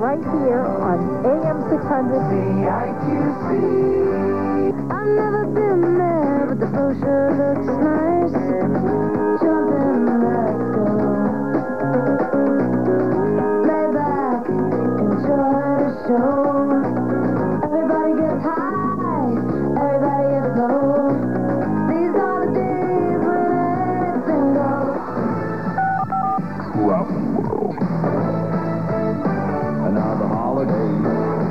right here on AM 600 CIQC. I've never been there, but the brochure looks nice. Jump in, let's go. Lay back, enjoy the show. Everybody gets high, everybody gets low. These are the days when anything goes. Travel World. And now the holidays.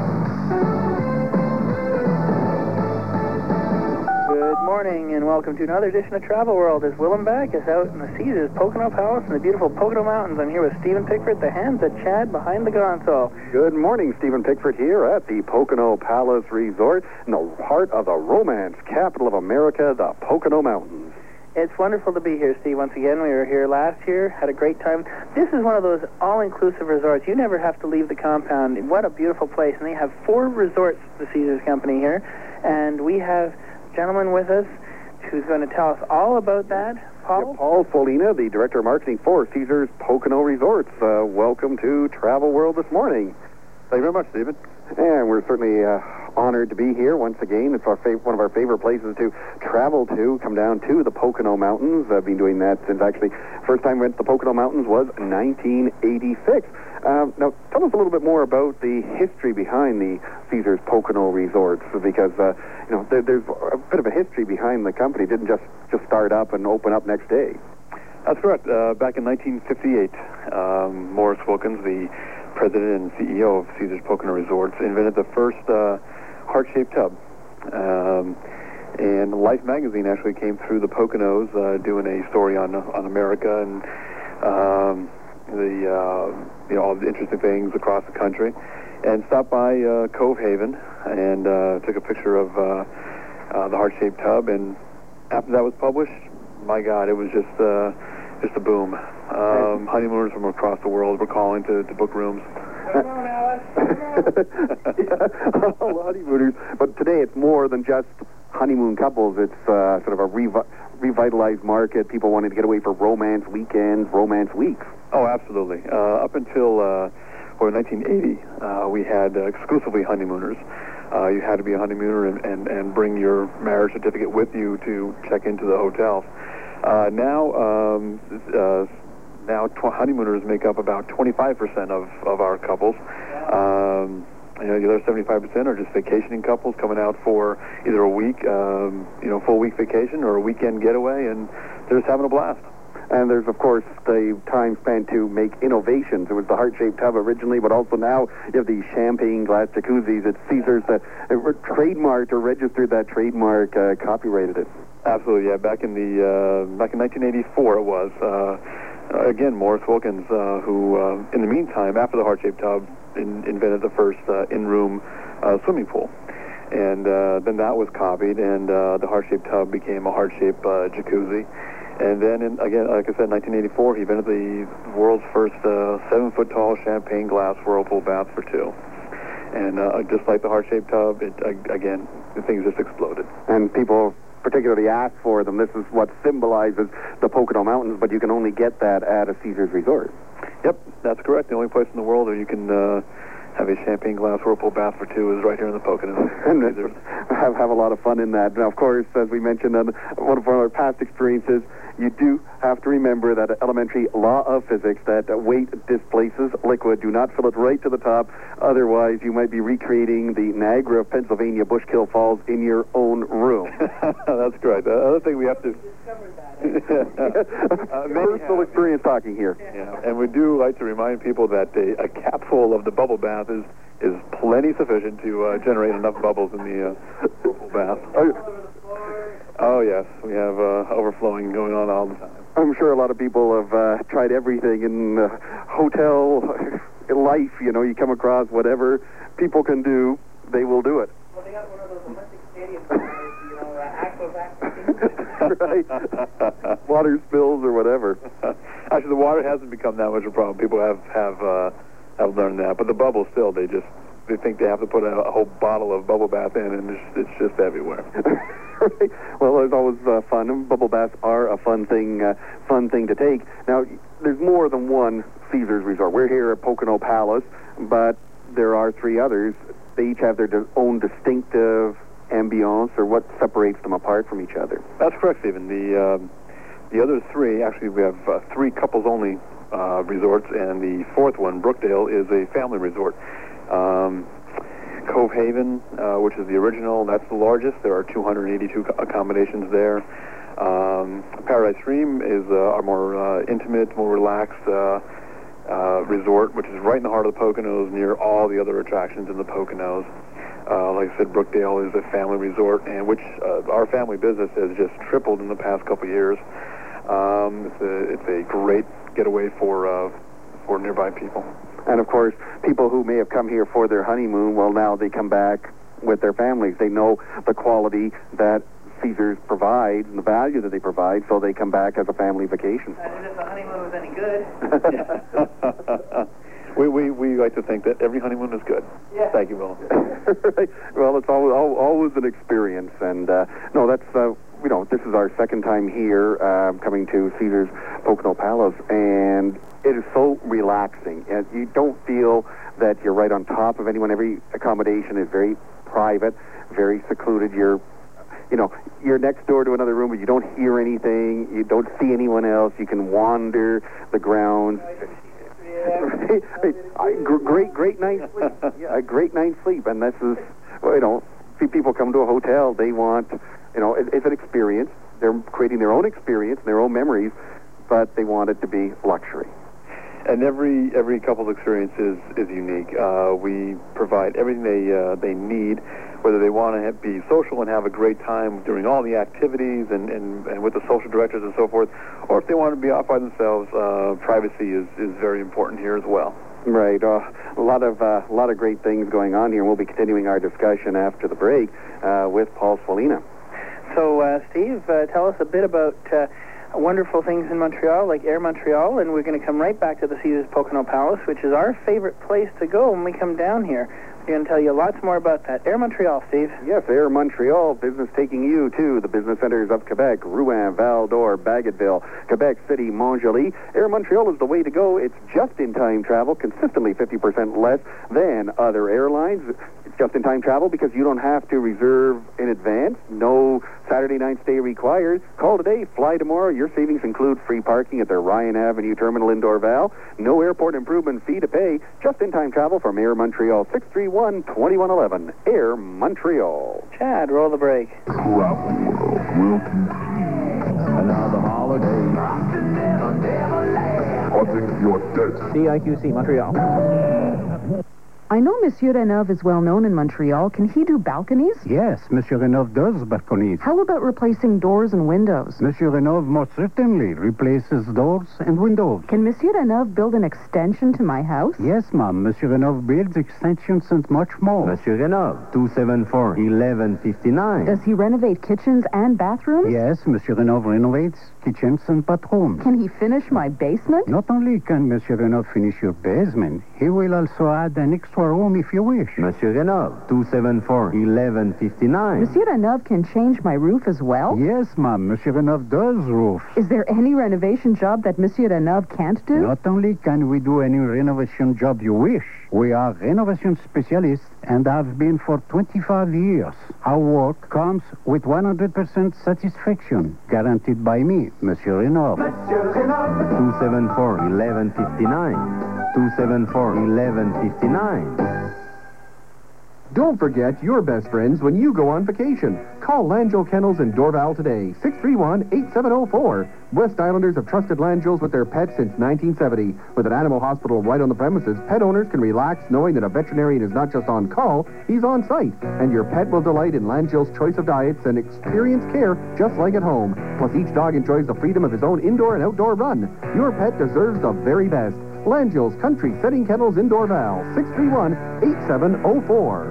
Good morning and welcome to another edition of Travel World. As Willem Beck is out in the Caesars Pocono Palace in the beautiful Pocono Mountains. I'm here with Stephen Pickford, the hands of Chad behind the console. Good morning, Stephen Pickford here at the Pocono Palace Resort in the heart of the romance capital of America, the Pocono Mountains. It's wonderful to be here, Steve. Once again, we were here last year, had a great time. This is one of those all-inclusive resorts. You never have to leave the compound. What a beautiful place. And they have 4 resorts, the Caesars Company here. And we have a gentleman with us who's going to tell us all about that. Paul? Yeah, Paul Folina, the Director of Marketing for Caesars Pocono Resorts. Welcome to Travel World this morning. Thank you very much, Stephen. And we're certainly honored to be here once again. It's one of our favorite places to travel to, come down to the Pocono Mountains. I've been doing that since actually first time I went to the Pocono Mountains was 1986. Now, tell us a little bit more about the history behind the Caesars Pocono Resorts, because there's a bit of a history behind the company. It didn't just start up and open up next day. That's correct. Back in 1958, Morris Wilkins, the president and CEO of Caesars Pocono Resorts, invented the first heart-shaped tub. And Life magazine actually came through the Poconos doing a story on America and all the interesting things across the country, and stopped by Cove Haven and took a picture of the heart-shaped tub. And after that was published, my God, it was just a boom. Honeymooners from across the world were calling to book rooms. Come on, Alice. All honeymooners. But today it's more than just honeymoon couples. It's sort of a revitalized market. People wanting to get away for romance weekends, romance weeks. Oh, absolutely. Up until 1980, we had exclusively honeymooners. You had to be a honeymooner and bring your marriage certificate with you to check into the hotels. Now honeymooners make up about 25% of our couples. The other 75% are just vacationing couples coming out for either a week, full week vacation, or a weekend getaway, and they're just having a blast. And there's, of course, the time spent to make innovations. It was the heart-shaped tub originally, but also now you have the champagne glass jacuzzis. It's Caesars that trademarked or registered that trademark, copyrighted it. Absolutely, yeah. Back in 1984 it was. Again, Morris Wilkins, who, in the meantime, after the heart-shaped tub, invented the first in-room swimming pool. And then that was copied, and the heart-shaped tub became a heart-shaped jacuzzi. And then, again, like I said, 1984, he invented the world's first 7-foot-tall champagne glass whirlpool bath for 2. And just like the heart-shaped tub, again, the things just exploded. And people particularly ask for them. This is what symbolizes the Pocono Mountains, but you can only get that at a Caesars resort. Yep, that's correct. The only place in the world where you can have a champagne glass whirlpool bath for 2 is right here in the Poconos. And have a lot of fun in that. Now, of course, as we mentioned on one of our past experiences, you do have to remember that elementary law of physics, that weight displaces liquid. Do not fill it right to the top. Otherwise, you might be recreating the Niagara of Pennsylvania Bushkill Falls in your own room. That's correct. The other thing we have to... Personal experience talking here. Yeah, and we do like to remind people that a capful of the bubble bath is plenty sufficient to generate enough bubbles in the bubble bath. Oh, yes. We have overflowing going on all the time. I'm sure a lot of people have tried everything in hotel life. You come across whatever people can do, they will do it. Well, they got one of those Olympic stadiums, Right. Water spills or whatever. Actually, the water hasn't become that much of a problem. People have learned that. But the bubbles still, they think they have to put a whole bottle of bubble bath in, and it's just everywhere. Right. Well, there's always fun. Bubble baths are a fun thing to take. Now, there's more than one Caesars resort. We're here at Pocono Palace, but there are three others. They each have their own distinctive ambiance, or what separates them apart from each other? That's correct, Stephen. The other three, actually, we have three couples-only resorts, and the fourth one, Brookdale, is a family resort. Cove Haven, which is the original, that's the largest. There are 282 accommodations there. Paradise Stream is a more intimate, more relaxed resort, which is right in the heart of the Poconos, near all the other attractions in the Poconos. Like I said, Brookdale is a family resort, and which our family business has just tripled in the past couple of years. It's a great getaway for nearby people. And of course, people who may have come here for their honeymoon, well, now they come back with their families. They know the quality that Caesars provides and the value that they provide, so they come back as a family vacation. And if the honeymoon was any good. We like to think that every honeymoon is good. Yeah. Thank you, Will. Right. Well, it's always an experience, and no, that's this is our second time here, coming to Caesars Pocono Palace, and it is so relaxing, and you don't feel that you're right on top of anyone. Every accommodation is very private, very secluded. You're next door to another room, but you don't hear anything. You don't see anyone else. You can wander the grounds. Great night's sleep. Yeah, a great night's sleep, and this is, people come to a hotel. They want, it's an experience. They're creating their own experience, their own memories, but they want it to be luxury. And every couple's experience is unique. We provide everything they need, whether they want to be social and have a great time during all the activities and with the social directors and so forth, or if they want to be off by themselves. Privacy is very important here as well. Right. A lot of great things going on here. We'll be continuing our discussion after the break with Paul Swalina. So, Steve, tell us a bit about wonderful things in Montreal, like Air Montreal, and we're going to come right back to the Caesars Pocono Palace, which is our favorite place to go when we come down here. We're going to tell you lots more about that. Air Montreal, Steve. Yes, Air Montreal, business taking you to the business centers of Quebec, Rouen, Val-d'Or, Bagotville, Quebec City, Montjoli. Air Montreal is the way to go. It's just-in-time travel, consistently 50% less than other airlines. It's just-in-time travel because you don't have to reserve in advance. No Saturday night stay required. Call today, fly tomorrow. Your savings include free parking at the Ryan Avenue Terminal in Dorval. No airport improvement fee to pay. Just-in-time travel from Air Montreal, 631-2111. Air Montreal. Chad, roll the break. Travel will continue. And now the holidays. Hunting your debt. CIQC Montreal. I know Monsieur Renov is well known in Montreal. Can he do balconies? Yes, Monsieur Renov does balconies. How about replacing doors and windows? Monsieur Renov most certainly replaces doors and windows. Can Monsieur Renov build an extension to my house? Yes, ma'am. Monsieur Renov builds extensions and much more. Monsieur Renov, 274-1159. Does he renovate kitchens and bathrooms? Yes, Monsieur Renov renovates kitchens and bathrooms. Can he finish my basement? Not only can Monsieur Renov finish your basement, he will also add an extra room if you wish. Monsieur Renov, 274-1159. Monsieur Renov can change my roof as well? Yes, ma'am. Monsieur Renov does roofs. Is there any renovation job that Monsieur Renov can't do? Not only can we do any renovation job you wish, we are renovation specialists and have been for 25 years. Our work comes with 100% satisfaction, guaranteed by me, Monsieur Renov. 274-1159. 274-1159. Don't forget your best friends when you go on vacation. Call Langell Kennels in Dorval today, 631-8704. West Islanders have trusted Langell's with their pets since 1970. With an animal hospital right on the premises, pet owners can relax knowing that a veterinarian is not just on call, he's on site. And your pet will delight in Langell's choice of diets and experience care just like at home. Plus, each dog enjoys the freedom of his own indoor and outdoor run. Your pet deserves the very best. Langell's Country Setting Kennels in Dorval, 631-8704.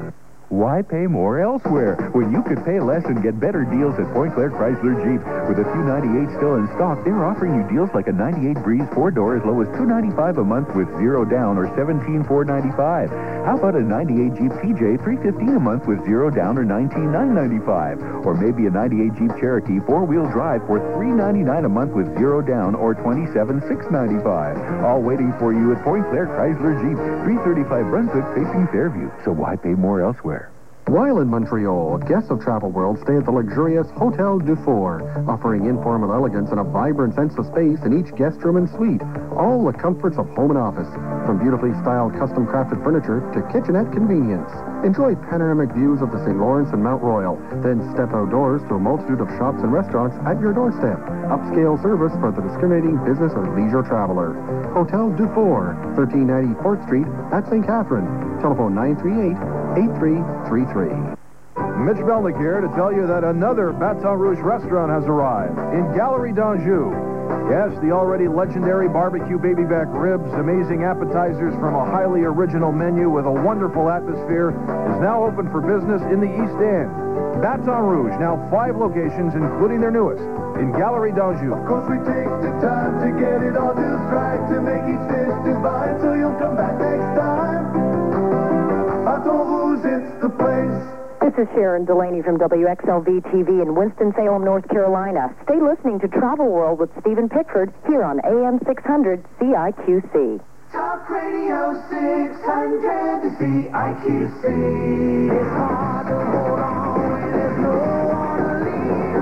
Why pay more elsewhere when you could pay less and get better deals at Point Claire Chrysler Jeep? With a few 98 still in stock, they're offering you deals like a 98 Breeze 4-door as low as $295 a month with 0 down or $17,495. How about a 98 Jeep TJ, $315 a month with 0 down or $19,995? Or maybe a 98 Jeep Cherokee 4-wheel drive for $399 a month with 0 down or $27,695. All waiting for you at Point Claire Chrysler Jeep, 335 Brunswick facing Fairview. So why pay more elsewhere? While in Montreal, guests of Travel World stay at the luxurious Hotel Dufour, offering informal elegance and a vibrant sense of space in each guest room and suite. All the comforts of home and office, from beautifully styled custom-crafted furniture to kitchenette convenience. Enjoy panoramic views of the St. Lawrence and Mount Royal, then step outdoors to a multitude of shops and restaurants at your doorstep. Upscale service for the discriminating business or leisure traveler. Hotel Dufour, 1390 Port Street at St. Catherine. Telephone 938-8333. Mitch Melnick here to tell you that another Baton Rouge restaurant has arrived in Galerie d'Anjou. Yes, the already legendary barbecue baby back ribs, amazing appetizers from a highly original menu with a wonderful atmosphere, is now open for business in the East End. Baton Rouge, now 5 locations, including their newest, in Galerie d'Anjou. Of course we take the time to get it all just right, to make each dish divine, so you'll come back next time. Baton Rouge, it's the place. This is Sharon Delaney from WXLV-TV in Winston-Salem, North Carolina. Stay listening to Travel World with Stephen Pickford here on AM 600 CIQC. Talk Radio 600 CIQC. It's hard to hold on when there's no one to lean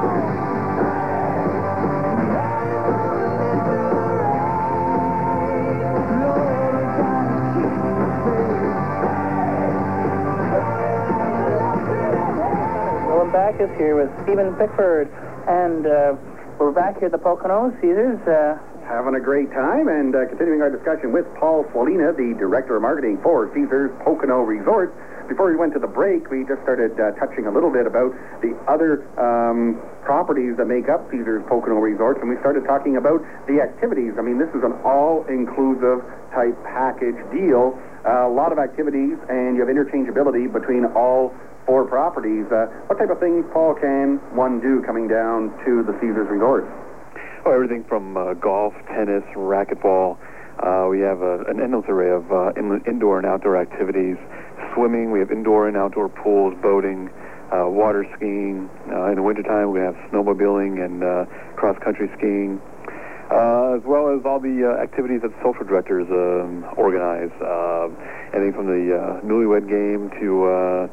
Willem Backus here with Stephen Pickford, and we're back here at the Pocono Caesars. Having a great time and continuing our discussion with Paul Swalina, the Director of Marketing for Caesars Pocono Resort. Before we went to the break, we just started touching a little bit about the other properties that make up Caesars Pocono Resorts, and we started talking about the activities. I mean, this is an all-inclusive type package deal. A lot of activities, and you have interchangeability between all 4 properties. What type of things, Paul, can one do coming down to the Caesars Resort? Oh, everything from golf, tennis, racquetball. We have an endless array of indoor and outdoor activities. Swimming, we have indoor and outdoor pools, boating, water skiing. In the wintertime, we have snowmobiling and cross-country skiing, as well as all the activities that social directors organize. Anything from the newlywed game to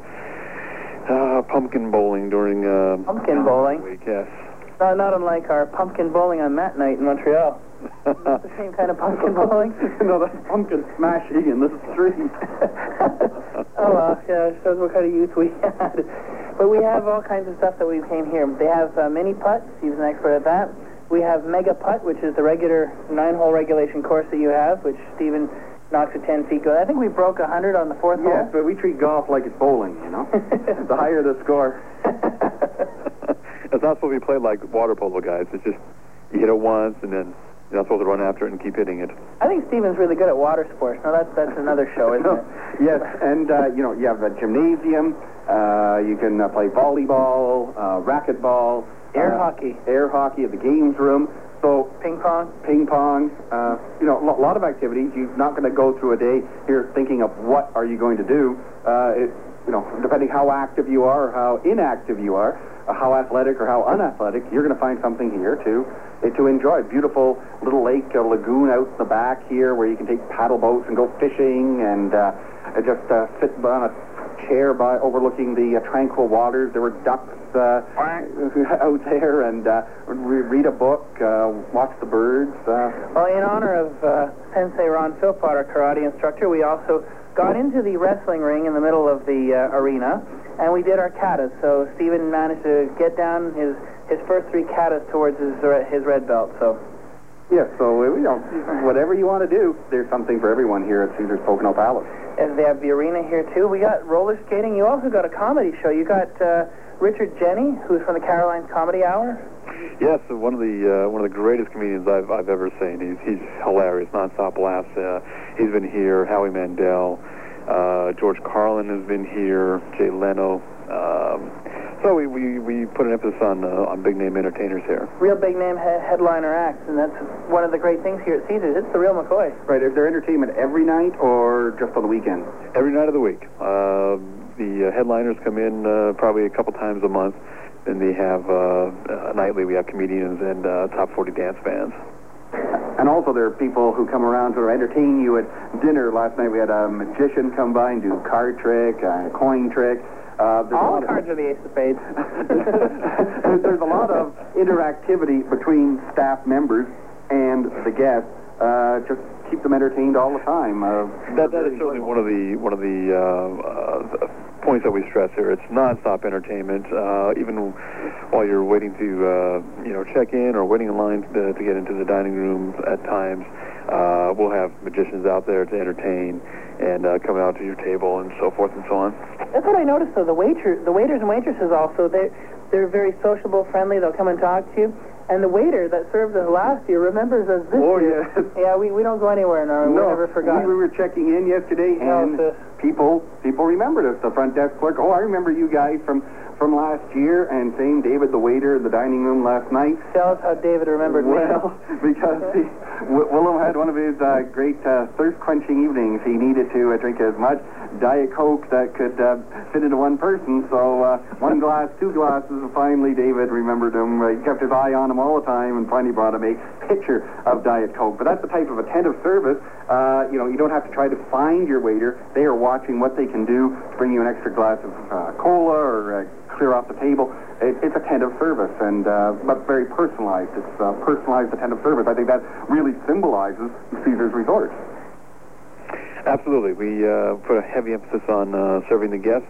pumpkin bowling during pumpkin bowling week, yes. Not unlike our pumpkin bowling on Mat Night in Montreal. It's the same kind of pumpkin bowling. No, that's pumpkin smashing in the street. Oh, well, yeah, shows what kind of youth we had. But we have all kinds of stuff that we came here. They have mini putt. He's an expert at that. We have mega putt, which is the regular 9-hole regulation course that you have, which Stephen knocks at 10 feet good. I think we broke 100 on the 4th hole. Yes, but we treat golf like it's bowling, you know. The higher the score. It's not supposed to be played like water polo, guys. It's just you hit it once, and then you're not supposed to run after it and keep hitting it. I think Stephen's really good at water sports. Now, that's another show, isn't it? Yes, and, you have a gymnasium. You can play volleyball, racquetball. Air hockey. Air hockey at the games room. So ping pong. A lot of activities. You're not going to go through a day here thinking of what are you going to do. Depending how active you are or how inactive you are, how athletic or how unathletic, you're going to find something here to enjoy. Beautiful little lake, a lagoon out the back here where you can take paddle boats and go fishing and just sit on a chair overlooking the tranquil waters. There were ducks out there, and read a book, watch the birds. Well, in honor of Sensei Ron Philpott, our karate instructor, we also got into the wrestling ring in the middle of the arena, and we did our katas. So Stephen managed to get down his first 3 katas towards his red belt. So. Yeah, so whatever you want to do, there's something for everyone here at Caesars Pocono Palace. And they have the arena here too. We got roller skating. You also got a comedy show. You got Richard Jenny, who's from the Carolines Comedy Hour. Yes, one of the greatest comedians I've ever seen. He's hilarious, nonstop laughs. He's been here. Howie Mandel, George Carlin has been here, Jay Leno. So we put an emphasis on big-name entertainers here. Real big-name headliner acts, and that's one of the great things here at Caesars. It's the real McCoy. Right. Is there entertainment every night or just on the weekends? Every night of the week. The headliners come in probably a couple times a month. Then they have nightly. We have comedians and top 40 dance bands. And also there are people who come around to entertain you at dinner. Last night we had a magician come by and do a card trick, a coin trick. All cards are the ace of spades. There's a lot of interactivity between staff members and the guests. Just keep them entertained all the time. That is certainly one of the points that we stress here. It's non-stop entertainment. Even while you're waiting to check in or waiting in line to get into the dining room at times, we'll have magicians out there to entertain and come out to your table and so forth and so on. That's what I noticed, though. The waiters and waitresses also, they're very sociable, friendly. They'll come and talk to you. And the waiter that served us last year remembers us this year. Yes. Yeah, we don't go anywhere now. No, we never forgot. We were checking in yesterday, and people remembered us. The front desk clerk, I remember you guys from last year, and same David, the waiter in the dining room last night. Tell us how David remembered me. Well, because Willem had one of his great thirst-quenching evenings. He needed to drink as much Diet Coke that could fit into one person, so one glass, two glasses, and finally David remembered him. He kept his eye on him all the time and finally brought him a pitcher of Diet Coke. But that's the type of attentive service. You don't have to try to find your waiter. They are watching what they can do to bring you an extra glass of cola or clear off the table. It's attentive service, and but very personalized. It's personalized attentive service. I think that really symbolizes Caesars Resorts. Absolutely. We put a heavy emphasis on serving the guests.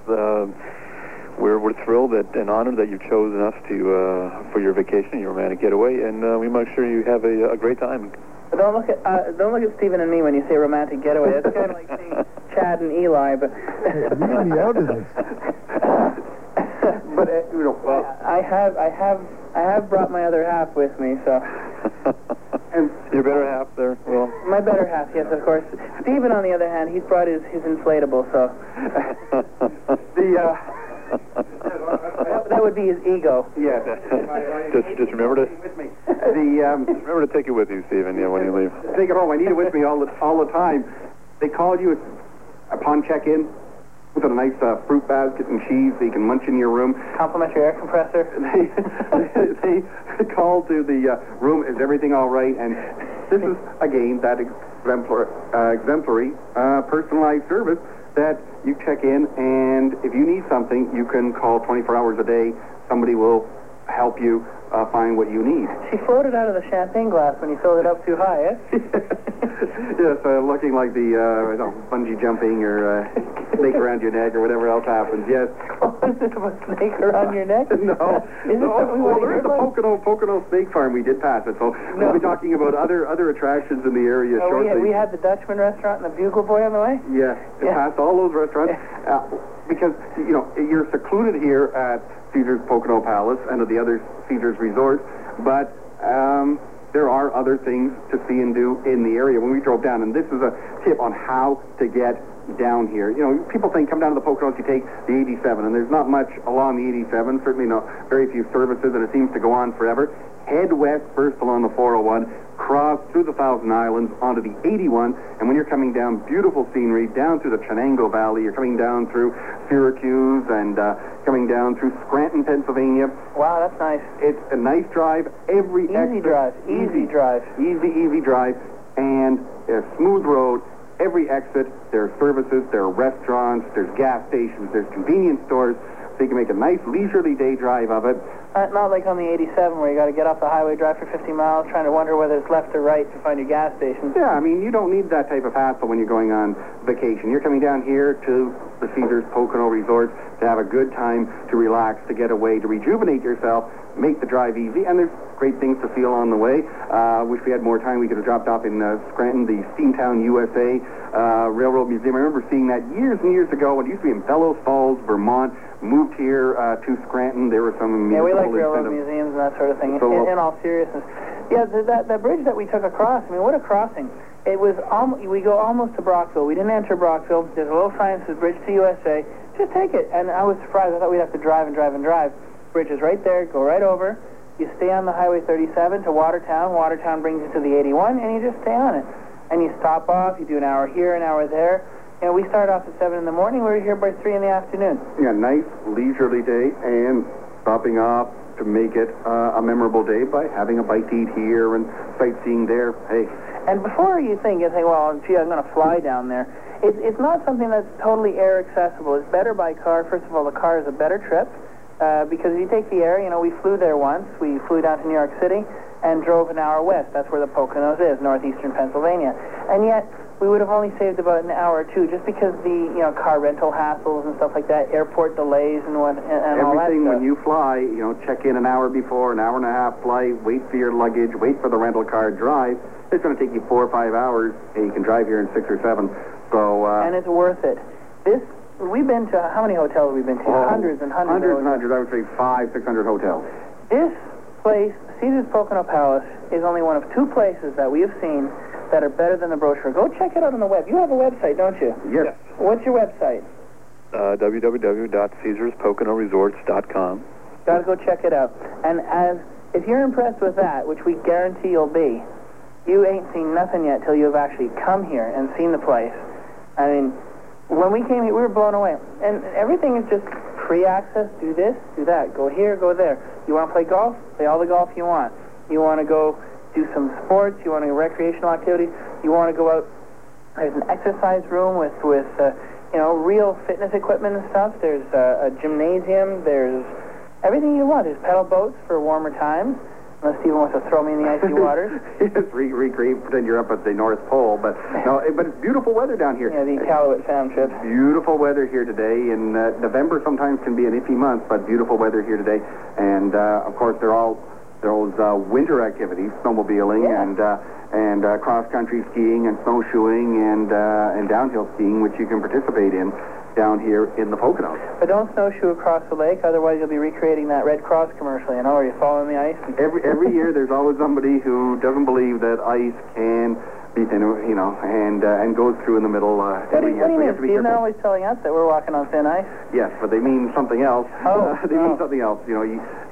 We're thrilled and honored that you've chosen us for your vacation, your romantic getaway, and we make sure you have a great time. But don't look at Stephen and me when you say romantic getaway. It's kind of like saying Chad and Eli, but really out of this. But I have brought my other half with me, so. And your better half there, Will? My better half, yes, of course. Stephen, on the other hand, he's brought his inflatable, so. That would be his ego. Yeah. Just remember to remember to take it with you, Stephen. Yeah, when you leave. Take it home. I need it with me all the time. They call you upon check-in with a nice fruit basket and cheese so you can munch in your room. Complimentary air compressor. They call to the room, is everything all right? And this is, again, that exemplary personalized service that you check in, and if you need something, you can call 24 hours a day. Somebody will help you find what you need. She floated out of the champagne glass when you filled it up too high, eh? Yes, looking like the bungee jumping or snake around your neck or whatever else happens, yes. Is it a snake around your neck? No. There is the Pocono Snake Farm. We did pass it, so we'll be talking about other attractions in the area shortly. We had the Dutchman restaurant and the Bugle Boy on the way? Yes, passed all those restaurants. Because, you're secluded here at Caesars Pocono Palace and at the other Caesars resorts, but there are other things to see and do in the area. When we drove down, and this is a tip on how to get down here. People think come down to the Poconos, you take the 87, and there's not much along the 87, certainly very few services, and it seems to go on forever. Head west first along the 401, cross through the Thousand Islands onto the 81, and when you're coming down, beautiful scenery down through the Chenango Valley. You're coming down through Syracuse and coming down through Scranton, Pennsylvania. Wow, that's nice. It's a nice drive. Easy drive, and a smooth road. Every exit, there are services, there are restaurants, there's gas stations, there's convenience stores, so you can make a nice leisurely day drive of it. Not like on the 87 where you got to get off the highway, drive for 50 miles, trying to wonder whether it's left or right to find your gas station. Yeah, I mean, you don't need that type of hassle when you're going on vacation. You're coming down here to the Caesars Pocono Resort to have a good time, to relax, to get away, to rejuvenate yourself, make the drive easy, and there's great things to see along the way. Wish we had more time. We could have dropped off in Scranton, the Steamtown USA Railroad Museum. I remember seeing that years and years ago. It used to be in Bellows Falls, Vermont. Moved here to Scranton. There were some we like railroad museums and that sort of thing. So, in all seriousness, Yeah, that bridge that we took across, I mean, what a crossing. It was we go almost to Brockville. We didn't enter Brockville. There's a little sign that says Bridge to USA. Just take it. And I was surprised. I thought we'd have to drive and drive and drive. Bridge is right there. Go right over. You stay on the Highway 37 to Watertown. Watertown brings you to the 81, and you just stay on it. And you stop off. You do an hour here, an hour there. You know, we started off at 7 in the morning. We were here by 3 in the afternoon. Yeah, nice leisurely day, and stopping off to make it a memorable day by having a bite to eat here and sightseeing there. Hey. And before you think, well, gee, I'm going to fly down there. It's not something that's totally air accessible. It's better by car. First of all, the car is a better trip because if you take the air, you know, we flew there once. We flew down to New York City and drove an hour west. That's where the Poconos is, northeastern Pennsylvania. And yet, we would have only saved about an hour or two just because the, you know, car rental hassles and stuff like that, airport delays and all that stuff. Everything when you fly, you know, check in an hour before, an hour and a half flight, wait for your luggage, wait for the rental car, drive. It's going to take you 4 or 5 hours, and you can drive here in 6 or 7. So, and it's worth it. We've been to, how many hotels have we been to? Hundreds and hundreds. Hundreds and hundreds. I would say 500, 600 hotels. This place, Caesar's Pocono Palace, is only one of 2 places that we have seen that are better than the brochure. Go check it out on the web. You have a website, don't you? Yes. What's your website? www.caesarspoconoresorts.com. Got to go check it out. And if you're impressed with that, which we guarantee you'll be, you ain't seen nothing yet till you've actually come here and seen the place. I mean, when we came here, we were blown away. And everything is just free access. Do this, do that. Go here, go there. You want to play golf? Play all the golf you want. You want to go do some sports, you want to do recreational activities, you want to go out, there's an exercise room with you know, real fitness equipment and stuff, there's a gymnasium, there's everything you want. There's pedal boats for warmer times, unless Stephen wants to throw me in the icy waters. Yes, recreate, pretend you're up at the North Pole, but but it's beautiful weather down here. Yeah, the Iqaluit fam trip. Beautiful weather here today, and November sometimes can be an iffy month, but beautiful weather here today, and of course they're all those winter activities, snowmobiling and cross-country skiing and snowshoeing and downhill skiing, which you can participate in down here in the Poconos. But don't snowshoe across the lake, otherwise you'll be recreating that Red Cross commercial, you know, where you fall in the ice. Every year there's always somebody who doesn't believe that ice can be thin, you know, and goes through in the middle every year. What do you mean, Steve? They're always telling us that we're walking on thin ice. Yes, but they mean something else. They mean something else. You know,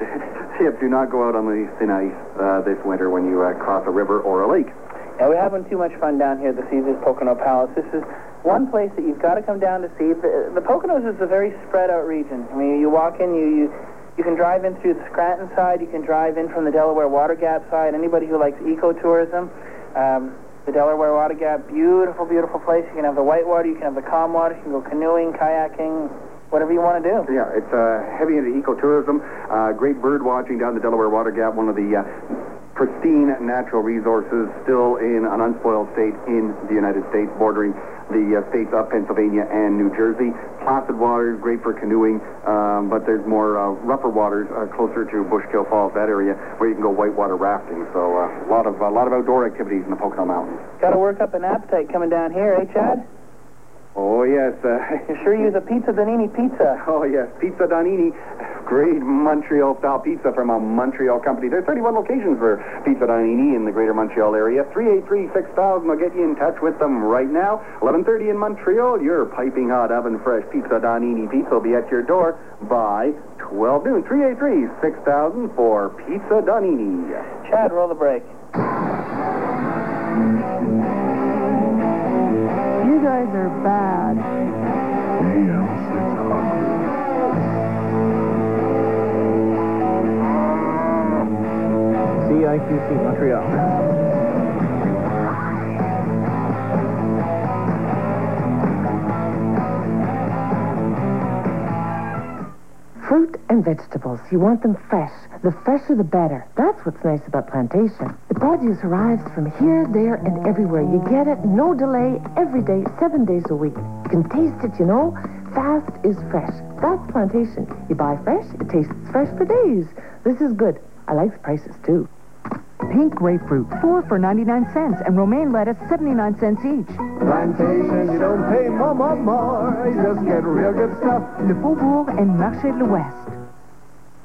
Tip, do not go out on the thin ice this winter when you cross a river or a lake. Yeah, we're having too much fun down here at the Caesar's Pocono Palace. This is one place that you've got to come down to see. The Poconos is a very spread out region. I mean, you walk in, you can drive in through the Scranton side, you can drive in from the Delaware Water Gap side. Anybody who likes ecotourism, the Delaware Water Gap, beautiful, beautiful place. You can have the whitewater, you can have the calm water, you can go canoeing, kayaking, whatever you want to do. Yeah, it's heavy into ecotourism, great bird watching down the Delaware Water Gap, one of the pristine natural resources still in an unspoiled state in the United States, bordering the states of Pennsylvania and New Jersey. Placid waters, great for canoeing, but there's more rougher waters closer to Bushkill Falls, that area, where you can go whitewater rafting. So a lot of outdoor activities in the Pocono Mountains. Got to work up an appetite coming down here, eh, Chad? Oh, yes. You sure use a Pizza Donini pizza. Oh, yes. Pizza Donini. Great Montreal-style pizza from a Montreal company. There are 31 locations for Pizza Donini in the greater Montreal area. 383-6000 will get you in touch with them right now. 11:30 in Montreal, your piping hot oven-fresh Pizza Donini pizza will be at your door by 12 noon. 383-6000 for Pizza Donini. Chad, roll the break. You guys are bad. CIQC Montreal. Fruit and vegetables, you want them fresh. The fresher, the better. That's what's nice about Plantation. The produce arrives from here, there, and everywhere. You get it, no delay, every day, 7 days a week. You can taste it, you know. Fast is fresh. That's Plantation. You buy fresh, it tastes fresh for days. This is good. I like the prices, too. Pink grapefruit, 4 for 99 cents, and romaine lettuce, 79 cents each. Plantation, you don't pay more. You just get real good stuff. Le Faubourg and Marché de l'Ouest.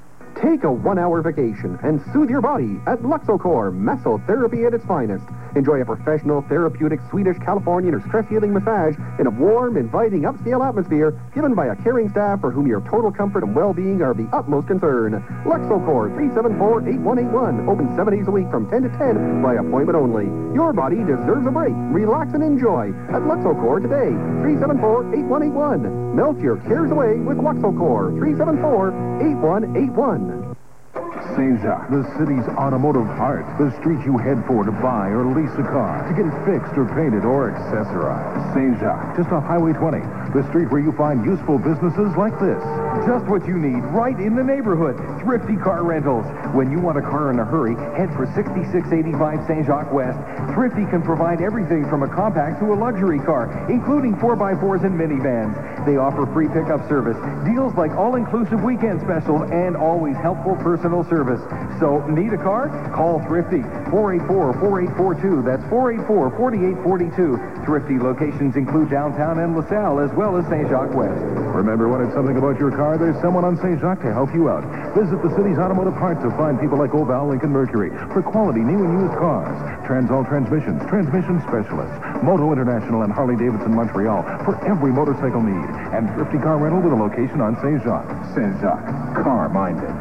Take a 1-hour vacation and soothe your body at Luxocor Massotherapy at its finest. Enjoy a professional, therapeutic, Swedish, Californian, or stress-healing massage in a warm, inviting, upscale atmosphere given by a caring staff for whom your total comfort and well-being are of the utmost concern. Luxocor, 374-8181. Open 7 days a week from 10 to 10 by appointment only. Your body deserves a break. Relax and enjoy at Luxocor today. 374-8181. Melt your cares away with Luxocor. 374-8181. St. Jacques, the city's automotive heart. The street you head for to buy or lease a car, to get it fixed or painted or accessorized. St. Jacques, just off Highway 20. The street where you find useful businesses like this. Just what you need right in the neighborhood. Thrifty Car Rentals. When you want a car in a hurry, head for 6685 St. Jacques West. Thrifty can provide everything from a compact to a luxury car, including 4x4s and minivans. They offer free pickup service, deals like all-inclusive weekend specials, and always helpful personal service. So, need a car? Call Thrifty. 484-4842. That's 484-4842. Thrifty locations include downtown and LaSalle, as well as St. Jacques West. Remember, when it's something about your car, there's someone on St. Jacques to help you out. Visit the city's automotive heart to find people like Oval Lincoln Mercury for quality new and used cars. Transall Transmissions, transmission specialists. Moto International and Harley-Davidson Montreal for every motorcycle need. And Thrifty Car Rental with a location on St. Jacques. St. Jacques, car-minded.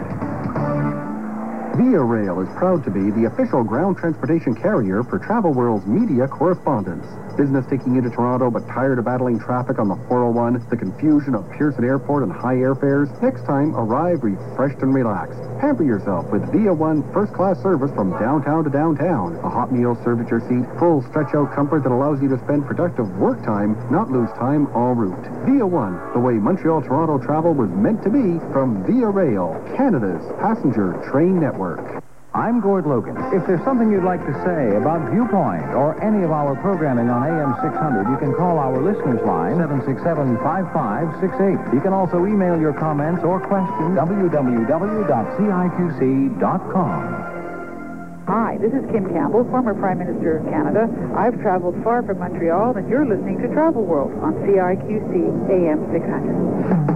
Via Rail is proud to be the official ground transportation carrier for Travel World's media correspondents. Business taking into Toronto but tired of battling traffic on the 401, the confusion of Pearson Airport and high airfares? Next time, arrive refreshed and relaxed. Pamper yourself with Via One first-class service from downtown to downtown. A hot meal served at your seat, full stretch-out comfort that allows you to spend productive work time, not lose time en route. Via One, the way Montreal-Toronto travel was meant to be from Via Rail, Canada's passenger train network. I'm Gord Logan. If there's something you'd like to say about Viewpoint or any of our programming on AM 600, you can call our listeners line, 767-5568. You can also email your comments or questions, www.ciqc.com. Hi, this is Kim Campbell, former Prime Minister of Canada. I've traveled far from Montreal, and you're listening to Travel World on CIQC AM 600.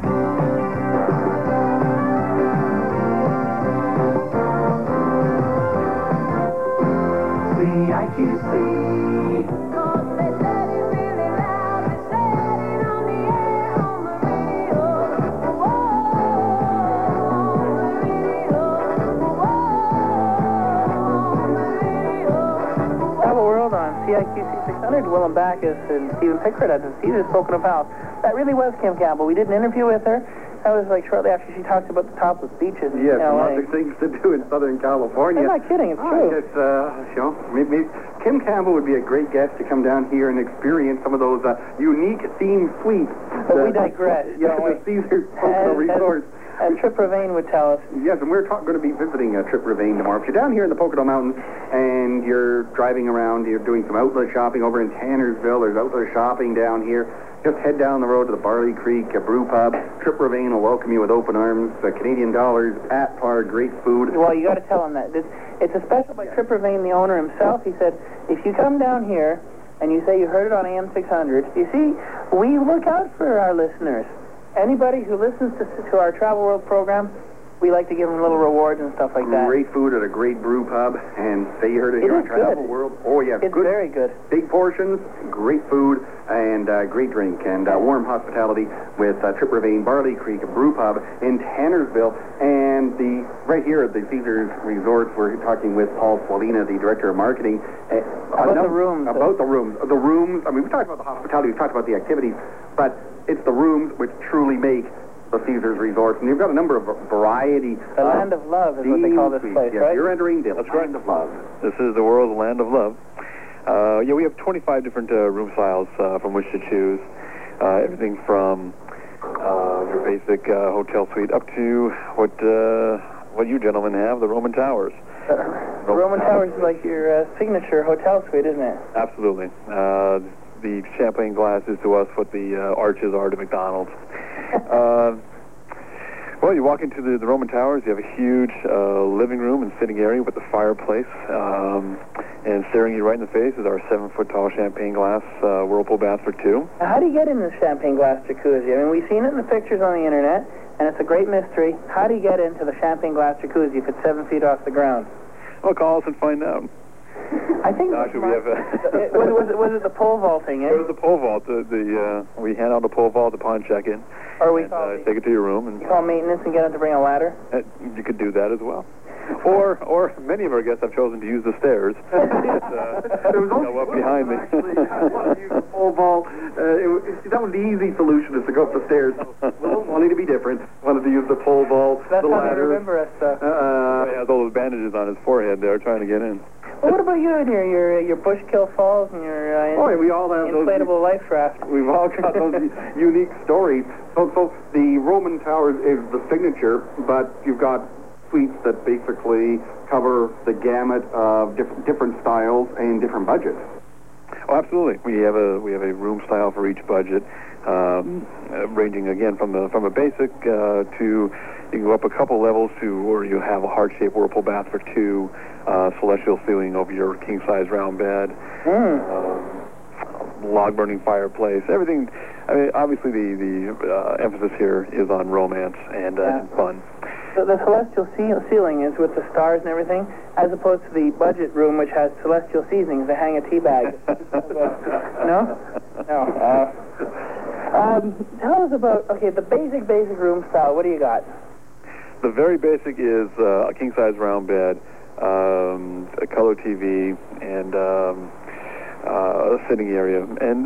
CIQC 600, Willem Backus and Stephen Pickford at the Caesars Pocono Palace. That really was Kim Campbell. We did an interview with her. That was like shortly after she talked about the topless beaches in Yes, LA. lots of things to do in Southern California. I'm not kidding, it's true. I guess, maybe Kim Campbell would be a great guest to come down here and experience some of those unique themed suites. But we digress. The Caesars Pocono Resort. And Trip Ravane would tell us. Yes, and we're going to be visiting Trip Ravane tomorrow. If you're down here in the Pocono Mountains and you're driving around, you're doing some outlet shopping over in Tannersville, there's outlet shopping down here, just head down the road to the Barley Creek Brew Pub. Trip Ravane will welcome you with open arms. Canadian dollars at par, great food. Well, you got to tell him that. It's a special by Trip Ravane, the owner himself. He said, if you come down here and you say you heard it on AM 600, you see, we look out for our listeners. Anybody who listens to our Travel World program, we like to give them little rewards and stuff like that. Great food at a great brew pub, and say you heard it here on Travel World. Oh, yeah. It's good, very good. Big portions, great food, and great drink, and warm hospitality with Trip Ravane Barley Creek Brew Pub in Tannersville. And right here at the Caesars Resort, we're talking with Paul Swalina, the Director of Marketing. About the rooms. About the rooms. The rooms, I mean, we talked about the hospitality, we talked about the activities, but it's the rooms which truly make the Caesars Resort. And you've got a number of variety. The Land of Love is what they call this place, yes, right? You're entering the Land of Love. This is the world's Land of Love. We have 25 different room styles from which to choose. Everything from your basic hotel suite up to what you gentlemen have, the Roman Towers. Roman Towers is like your signature hotel suite, isn't it? Absolutely. The champagne glass is to us what the arches are to McDonald's. Well, you walk into the Roman Towers, you have a huge living room and sitting area with the fireplace, and staring you right in the face is our 7-foot-tall champagne glass whirlpool bath for two. Now, how do you get in the champagne glass jacuzzi? I mean, we've seen it in the pictures on the internet. and it's a great mystery. How do you get into the champagne glass jacuzzi if it's 7 feet off the ground? Well, call us and find out. I think Actually, we have was it the pole vaulting? It was the pole vault. We hand out the pole vault upon check-in. Or we take it to your room and you call maintenance and get them to bring a ladder. You could do that as well. Or many of our guests have chosen to use the stairs. There was also up behind me. Wanted to use the pole vault. That was the easy solution, is to go up the stairs. Well, wanting to be different, wanted to use the pole vault, That's the how ladder. they remember us, though. He has all those bandages on his forehead there trying to get in. Well, what about you in here? Your Bushkill Falls and your We all have inflatable life raft. We've all got those unique stories. So the Roman Towers is the signature, but you've got suites that basically cover the gamut of different styles and different budgets. Oh, absolutely. We have a room style for each budget, ranging again from a basic to you can go up a couple levels to where you have a heart-shaped whirlpool bath for two, celestial ceiling over your king-size round bed, log-burning fireplace, everything. I mean, obviously the emphasis here is on romance and fun. So the celestial ceiling is with the stars and everything, as opposed to the budget room, which has celestial seasonings to hang a tea bag. No? No. Tell us about, the basic room style. What do you got? The very basic is a king-size round bed, a color TV, and a sitting area,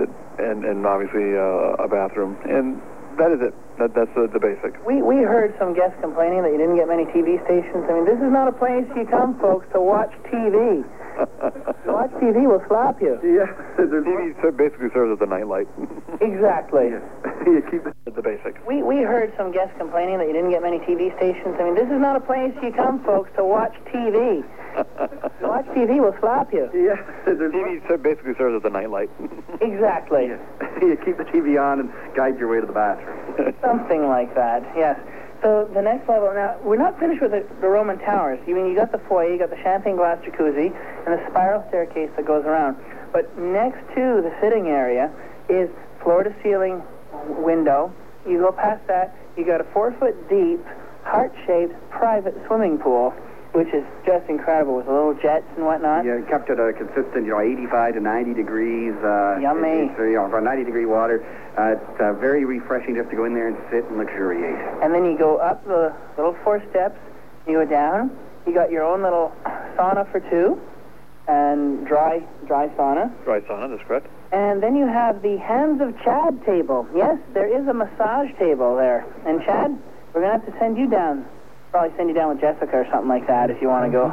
and obviously a bathroom, and that is it. That's the basic. We heard some guests complaining that you didn't get many TV stations. I mean, this is not a place you come, folks, to watch TV. To watch TV will slap you. Yeah, the TV basically serves as a nightlight. Exactly. You keep it at the basic. We heard some guests complaining that you didn't get many TV stations. I mean, this is not a place you come, folks, to watch TV. To watch TV will slap you. Yeah, the TV basically serves as a nightlight. Exactly. You keep the TV on and guide your way to the bathroom. Something like that, yes. So the next level, now, we're not finished with the Roman Towers. You got the foyer, you got the champagne glass jacuzzi, and the spiral staircase that goes around. But next to the sitting area is floor-to-ceiling window. You go past that, you got a 4-foot deep, heart-shaped private swimming pool, which is just incredible with the little jets and whatnot. Yeah, kept at a consistent, 85 to 90 degrees. Yummy. For 90-degree water. It's very refreshing just to go in there and sit and luxuriate. And then you go up the little 4 steps, you go down, you got your own little sauna for two, and dry sauna. Dry sauna, that's correct. And then you have the Hands of Chad table. Yes, there is a massage table there. And Chad, we're going to have to send you down. Probably send you down with Jessica or something like that if you want to go.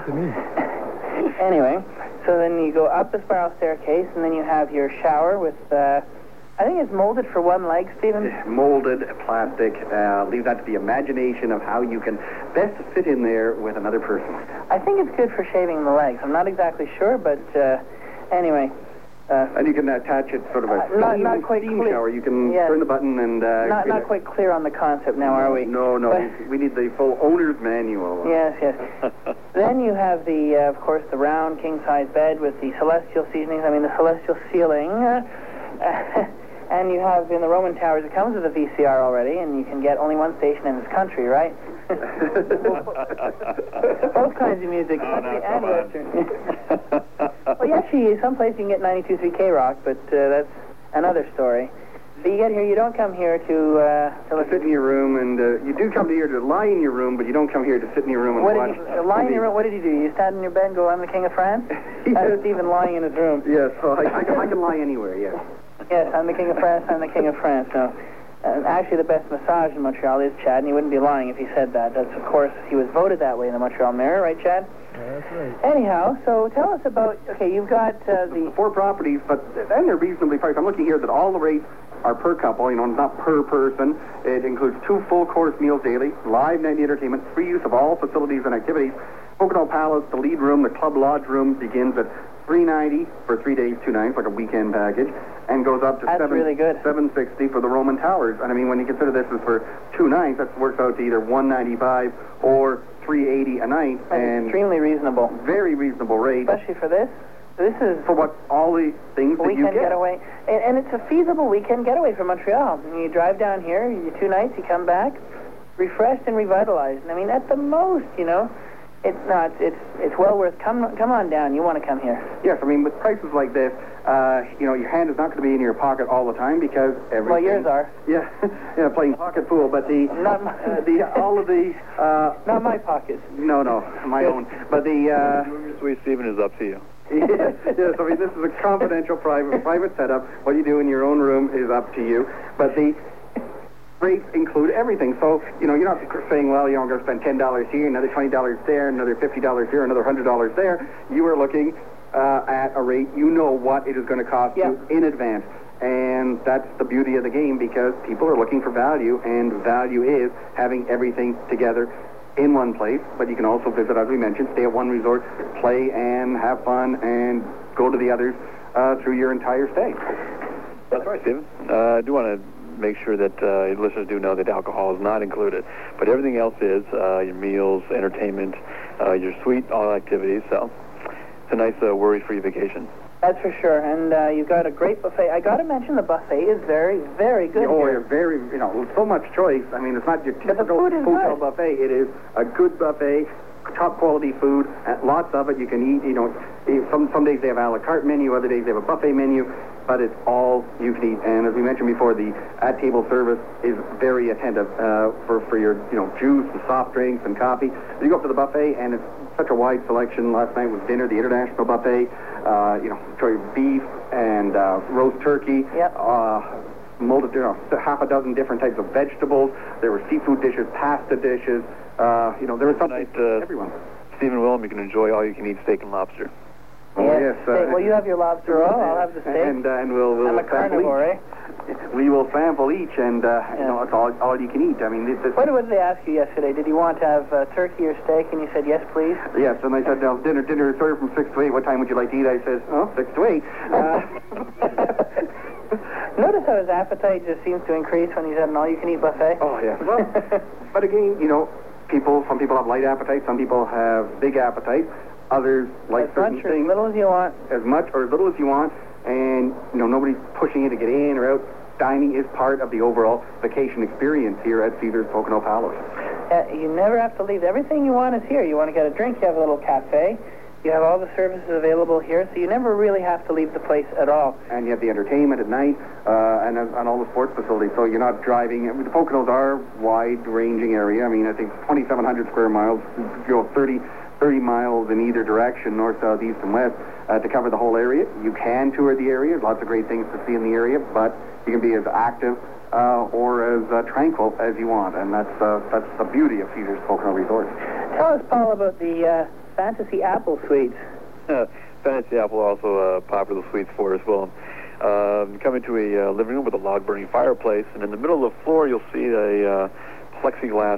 Anyway, so then you go up the spiral staircase, and then you have your shower with, I think it's molded for one leg, Stephen. Molded plastic. Leave that to the imagination of how you can best fit in there with another person. I think it's good for shaving the legs. I'm not exactly sure, but anyway. And you can attach it sort of a not quite steam clear. shower. You can turn the button and... not quite clear on the concept now, are we? No. We need the full owner's manual. Yes. Then you have of course, the round king-size bed with the celestial celestial ceiling. And you have in the Roman Towers, it comes with a VCR already, and you can get only one station in this country, right? Both kinds of music, country and Western. Well, actually, someplace you can get 92.3 K-Rock, but that's another story. So you get here, you don't come here to sit in your room, and you do come here to lie in your room, but you don't come here to sit in your room and watch. Lie in your room? What did you do? You stand in your bed and go, I'm the King of France? That's Stephen lying in his room. Yes, well, I can lie anywhere, yes. Yes, I'm the King of France, I'm the King of France. No. Actually, the best massage in Montreal is Chad, and he wouldn't be lying if he said that. That's, of course, he was voted that way in the Montreal Mirror, right, Chad? Yeah, that's right. Anyhow, so tell us about, you've got the... 4 properties, but then they're reasonably priced. I'm looking here that all the rates are per couple, not per person. It includes 2 full-course meals daily, live night entertainment, free use of all facilities and activities. Pocono Palace, the lead room, the club lodge room begins at $390 for 3 days, 2 nights, like a weekend package, and goes up to $760 for the Roman Towers. And I mean, when you consider this is for 2 nights, that works out to either $195 or $380 a night. And extremely reasonable. Very reasonable rate. Especially for this. This is for what all the things that you get. Weekend getaway, and it's a feasible weekend getaway from Montreal. And you drive down here, you 2 nights, you come back, refreshed and revitalized. And I mean, at the most, you know, it's well worth. Come on down. You want to come here? Yes, I mean, with prices like this, you know, your hand is not going to be in your pocket all the time because everything. Well, yours are. Yeah, yeah, playing pocket pool, but the not my, all of the not my pockets. No, my own. But the Sweet Stephen is up to you. Yes, I mean, this is a confidential private setup. What you do in your own room is up to you. But the rates include everything. So, you know, you're not saying, well, you know, I'm going to spend $10 here, another $20 there, another $50 here, another $100 there. You are looking at a rate, you know what it is going to cost you in advance. And that's the beauty of the game because people are looking for value, and value is having everything together in one place. But you can also visit, as we mentioned, stay at one resort, play and have fun, and go to the others through your entire stay. That's right, Stephen. I do want to make sure that listeners do know that alcohol is not included, but everything else is, your meals, entertainment, your suite, all activities. So it's a nice worry-free vacation. That's for sure. And you've got a great buffet. I got to mention the buffet is very, very good. Oh, here. very, you know, so much choice. I mean, it's not your typical hotel buffet. It is a good buffet, top quality food, lots of it. You can eat, you know, some days they have a la carte menu, other days they have a buffet menu, but it's all you can eat. And as we mentioned before, the at-table service is very attentive for your, you know, juice and soft drinks and coffee. You go up to the buffet, and it's such a wide selection. Last night was dinner, the international buffet, you know, beef and roast turkey. Yep. Molded, you know, half a dozen different types of vegetables. There were seafood dishes, pasta dishes. You know, there was something for everyone. Stephen Willem, you can enjoy all-you-can-eat steak and lobster. Oh, yes. Well, you have your lobster roll. I'll have the steak. And we'll I'm a carnivore, eh? We will sample each, and you know, it's all you can eat. I mean, What did they ask you yesterday? Did you want to have turkey or steak? And you said yes, please. Yes, and I said, no, dinner is served from 6 to 8. What time would you like to eat? I said, 6 to 8. Notice how his appetite just seems to increase when he's at an all-you-can-eat buffet. Oh yeah. Well, but again, you know, some people have light appetites, some people have big appetites. Others like certain things. As little as you want. As much or as little as you want, and you know, nobody's pushing you to get in or out. Dining is part of the overall vacation experience here at Caesars Pocono Palace. You never have to leave. Everything you want is here. You want to get a drink, you have a little cafe. You have all the services available here, so you never really have to leave the place at all. And you have the entertainment at night and all the sports facilities, so you're not driving. The Poconos are a wide-ranging area. I mean, I think 2,700 square miles, you know, 30 miles in either direction, north, south, east, and west, to cover the whole area. You can tour the area. There's lots of great things to see in the area, but you can be as active or as tranquil as you want, and that's the beauty of Caesars Pocono Resort. Tell us, Paul, about the Fantasy Apple Suites. Fantasy Apple also popular suites for us. Well, you come into a living room with a log-burning fireplace, and in the middle of the floor you'll see a plexiglass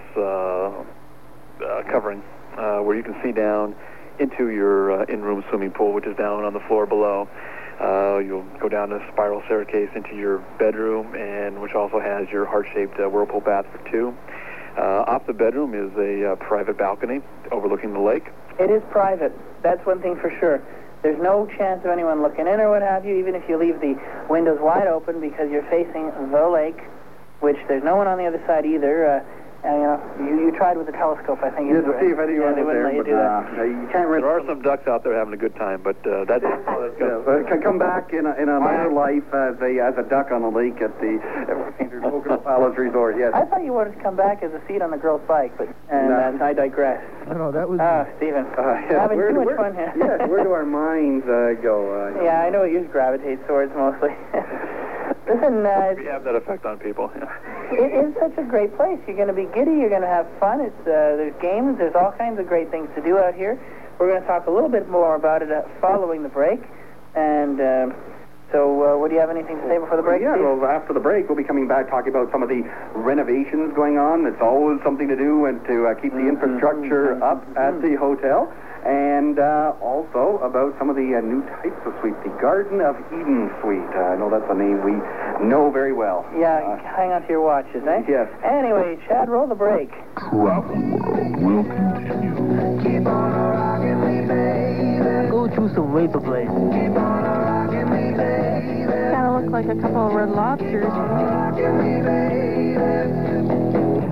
covering where you can see down into your in-room swimming pool, which is down on the floor below. You'll go down a spiral staircase into your bedroom, and which also has your heart-shaped whirlpool bath for two. Off the bedroom is a private balcony overlooking the lake. It is private. That's one thing for sure. There's no chance of anyone looking in or what have you, even if you leave the windows wide open because you're facing the lake, which there's no one on the other side either. You know, you tried with the telescope, I think. Yes, to see if anyone was there, but you can't. There are some ducks out there having a good time, but that's can come back in a minor life as a duck on the lake at the Caesars Pocono Palace Resort. Yes. I thought you wanted to come back as a seat on the girl's bike, but I digress. No, that was. Stephen, yeah, having too much fun here. Yes, where do our minds go? Yeah, I know what yours gravitates towards mostly. Listen, we have that effect on people. It is such a great place. You're going to be giddy. You're going to have fun. There's games. There's all kinds of great things to do out here. We're going to talk a little bit more about it following the break. And so, do you have anything to say before the break? Yeah, Steve? well, after the break, we'll be coming back talking about some of the renovations going on. It's always something to do and to keep the infrastructure up at the hotel. And also about some of the new types of suites. The Garden of Eden suite. I know that's a name we know very well. Yeah, hang on to your watches, eh? Yes. Anyway, Chad, roll the break. Travel World will continue. Keep on rocking me, baby. Go choose some razor blades. Keep on rocking me, baby. Kind of look like a couple of red lobsters. Rocking me, baby.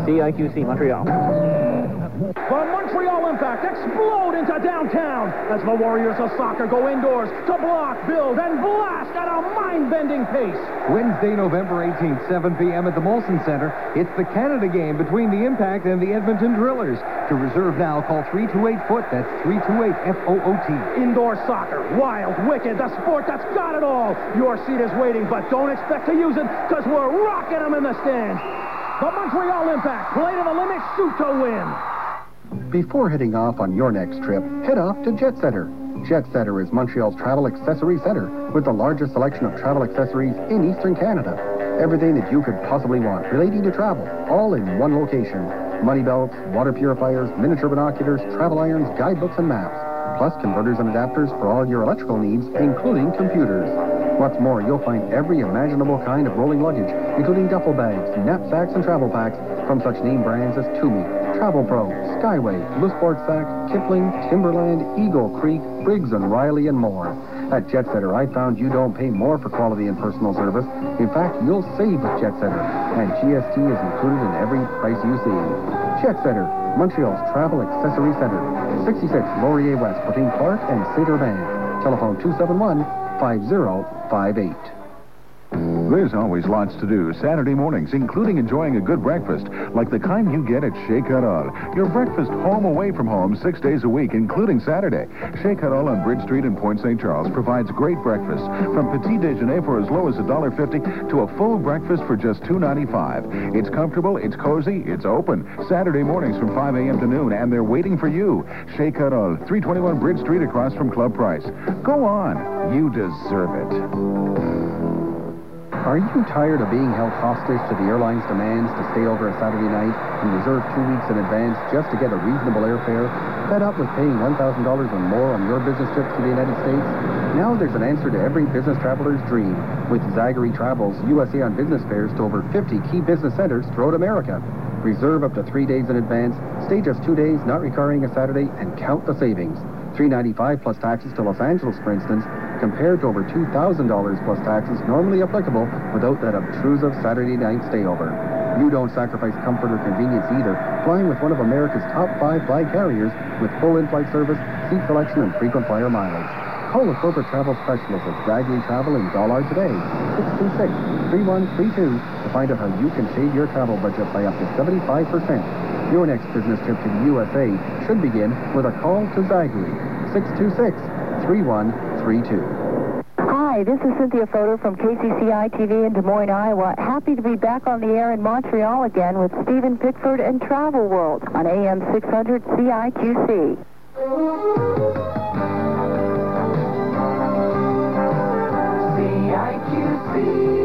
CIQC Montreal. The Montreal Impact explode into downtown as the Warriors of soccer go indoors to block, build, and blast at a mind-bending pace. Wednesday, November 18th, 7 p.m. at the Molson Center. It's the Canada game between the Impact and the Edmonton Drillers. To reserve now, call 328-FOOT. That's 328-FOOT. Indoor soccer, wild, wicked, the sport that's got it all. Your seat is waiting, but don't expect to use it because we're rocking them in the stands. The Montreal Impact, play to the limit, shoot to win. Before heading off on your next trip, head off to Jet Center. Jet Center is Montreal's travel accessory center with the largest selection of travel accessories in Eastern Canada. Everything that you could possibly want relating to travel, all in one location. Money belts, water purifiers, miniature binoculars, travel irons, guidebooks, and maps. Plus converters and adapters for all your electrical needs, including computers. What's more, you'll find every imaginable kind of rolling luggage, including duffel bags, knapsacks, and travel packs from such name brands as Toomey, Travel Pro, Skyway, Lusport Sack, Kipling, Timberland, Eagle Creek, Briggs & Riley, and more. At Jet Setter, I found you don't pay more for quality and personal service. In fact, you'll save with Jet Setter, and GST is included in every price you see. Jet Setter, Montreal's travel accessory center, 66 Laurier West between Clark and Saint-Urbain. Telephone 271-5058. There's always lots to do Saturday mornings, including enjoying a good breakfast, like the kind you get at Chez Carole. Your breakfast home away from home 6 days a week, including Saturday. Chez Carole on Bridge Street in Point St. Charles provides great breakfast, from petit déjeuner for as low as $1.50 to a full breakfast for just $2.95. It's comfortable, it's cozy, it's open. Saturday mornings from 5 a.m. to noon, and they're waiting for you. Chez Carole, 321 Bridge Street across from Club Price. Go on, you deserve it. Are you tired of being held hostage to the airline's demands to stay over a Saturday night and reserve 2 weeks in advance just to get a reasonable airfare? Fed up with paying $1,000 or more on your business trips to the United States? Now there's an answer to every business traveler's dream with Zagary Travels USA on business fares to over 50 key business centers throughout America. Reserve up to 3 days in advance, stay just 2 days, not requiring a Saturday, and count the savings. $395 plus taxes to Los Angeles, for instance, compared to over $2,000 plus taxes normally applicable without that obtrusive Saturday night stayover. You don't sacrifice comfort or convenience either, flying with one of America's top 5 flag carriers with full in-flight service, seat selection, and frequent flyer mileage. Call the corporate travel specialist at Zagary Travel in Dollard today, 626-3132, to find out how you can save your travel budget by up to 75%. Your next business trip to the USA should begin with a call to Zagary, 626-3132. Hi, this is Cynthia Fodor from KCCI-TV in Des Moines, Iowa. Happy to be back on the air in Montreal again with Stephen Pickford and Travel World on AM 600 CIQC. CIQC.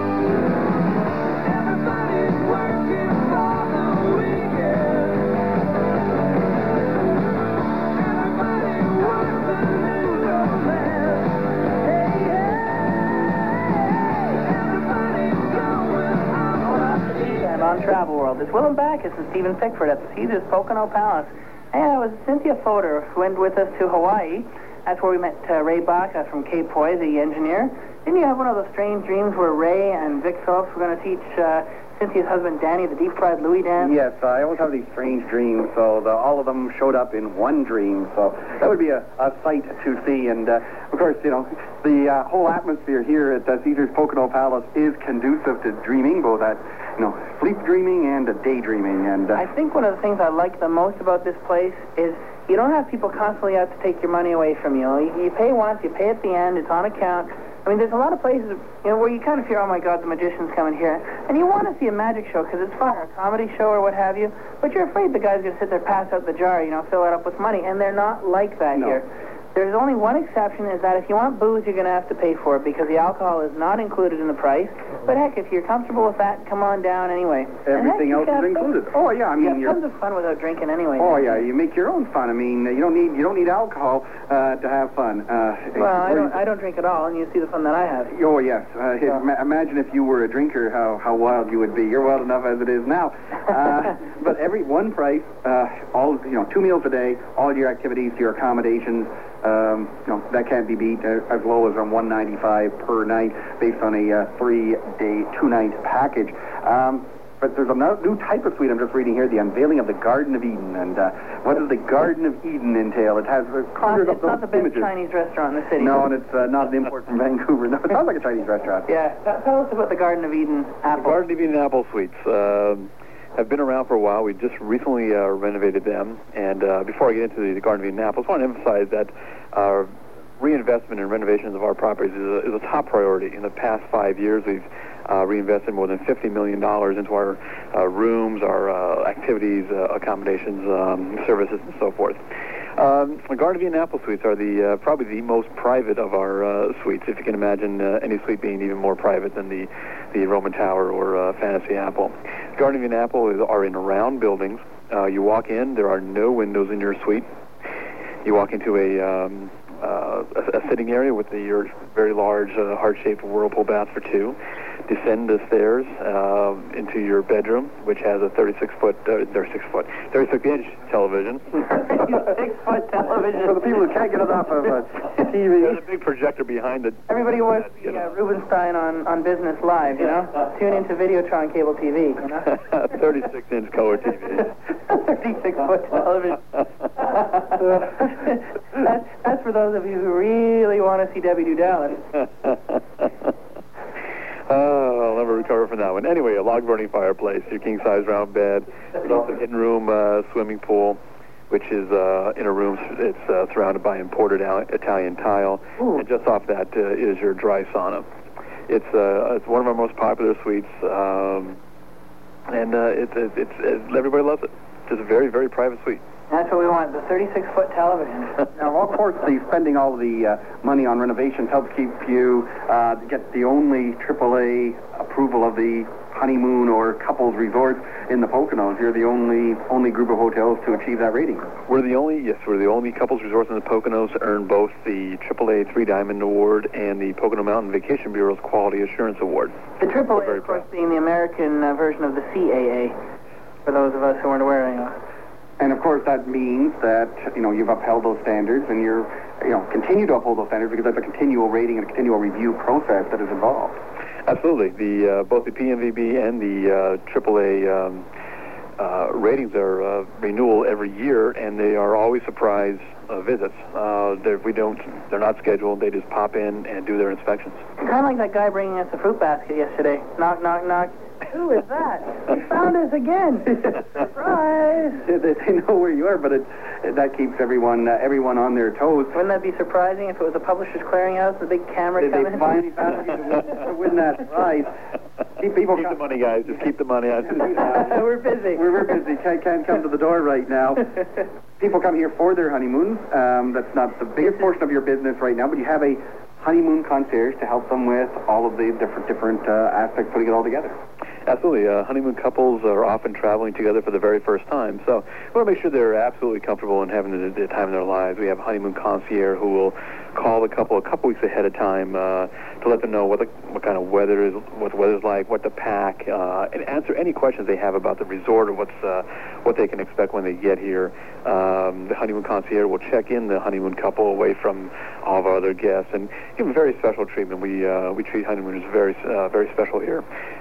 On Travel World. It's Willem Backus and Stephen Pickford at the Caesars Pocono Palace. And it was Cynthia Fodor who went with us to Hawaii. That's where we met Ray Baca from Cape Hoy, the engineer. Didn't you have one of those strange dreams where Ray and Vic Phillips were going to teach Cynthia's husband Danny the deep-fried Louis dance? Yes, I always have these strange dreams, so all of them showed up in one dream. So that would be a sight to see. And, of course, you know, the whole atmosphere here at Caesars Pocono Palace is conducive to dreaming, both at, you know, sleep dreaming and daydreaming. And I think one of the things I like the most about this place is you don't have people constantly out to take your money away from you. You pay once, you pay at the end, it's on account. I mean, there's a lot of places, you know, where you kind of fear, oh my God, the magician's coming here. And you want to see a magic show because it's fun, or a comedy show or what have you. But you're afraid the guy's going to sit there, pass out the jar, you know, fill it up with money. And they're not like that here. There's only one exception, is that if you want booze, you're going to have to pay for it because the alcohol is not included in the price. But heck, if you're comfortable with that, come on down anyway. Everything else is included. Oh yeah, I mean, you have tons of fun without drinking anyway. Oh yeah, you make your own fun. I mean, you don't need alcohol to have fun. Well, I don't drink at all, and you see the fun that I have. Oh yes. Imagine if you were a drinker, how wild you would be. You're wild enough as it is now. But every one price, all 2 meals a day, all your activities, your accommodations. That can't be beat, as low as $195 per night based on a 3-day, 2-night package. but there's a new type of suite I'm just reading here, the unveiling of the Garden of Eden. And what does the Garden of Eden entail? It has conjured up It's not the those best images. Chinese restaurant in the city. No, and it's not an import from Vancouver. No, it sounds like a Chinese restaurant. Yeah. Tell us about the Garden of Eden apple. The Garden of Eden apple suites have been around for a while. We just recently renovated them. And before I get into the Garden of Eden apples, I want to emphasize that our reinvestment and renovations of our properties is a top priority. In the past 5 years, we've reinvested more than $50 million into our rooms, our activities, accommodations, services, and so forth. The Garden of Eden apple suites are probably the most private of our suites, if you can imagine any suite being even more private than the Roman Tower or Fantasy Apple. Garden of Eden apple are in round buildings. You walk in, there are no windows in your suite. You walk into a sitting area with your very large heart-shaped whirlpool bath for two. Descend the stairs into your bedroom, which has a 36-inch television. 36-foot television. For the people who can't get it off of TV. There's a big projector behind it. Everybody wants to see Rubenstein on Business Live, you know? Tune into Videotron cable TV, you know? 36-inch color TV. 36-foot television. That's for those of you who really want to see Debbie do Dallas. I'll never recover from that one. Anyway, a log-burning fireplace, your king-size round bed. There's also a hidden-room swimming pool, which is in a room. It's surrounded by imported Italian tile. Ooh. And just off that is your dry sauna. It's one of our most popular suites, and everybody loves it. It's a very, very private suite. That's what we want, the 36-foot television. Now, of course, spending all the money on renovations helps keep you get the only AAA approval of the honeymoon or couples resort in the Poconos. You're the only group of hotels to achieve that rating. We're the only couples resorts in the Poconos to earn both the AAA 3-Diamond Award and the Pocono Mountain Vacation Bureau's Quality Assurance Award. The AAA, of course, being the American version of the CAA, for those of us who aren't aware anymore. And of course, that means that you've upheld those standards, and you're continue to uphold those standards because there's a continual rating and a continual review process that is involved. Absolutely. Both the PMVB and the AAA ratings are renewal every year, and they are always surprise visits. They're not scheduled. They just pop in and do their inspections. Kind of like that guy bringing us a fruit basket yesterday. Knock, knock, knock. Who is that? He found us again. Surprise! They know where you are, but that keeps everyone on their toes. Wouldn't that be surprising if it was a Publishers Clearinghouse, the big camera coming? They finally found you to win that prize. Keep the money, guys. Just keep the money. We're busy. We're busy. Can't come to the door right now. People come here for their honeymoons. That's not the biggest portion of your business right now, but you have a honeymoon concierge to help them with all of the different aspects, putting it all together. Absolutely. Honeymoon couples are often traveling together for the very first time, so we want to make sure they're absolutely comfortable and having the time in their lives. We have a honeymoon concierge who will call the couple a couple weeks ahead of time to let them know what kind of weather is, what the weather's like, what to pack, and answer any questions they have about the resort or what they can expect when they get here. The honeymoon concierge will check in the honeymoon couple away from all of our other guests and give them very special treatment. We treat honeymooners very special here.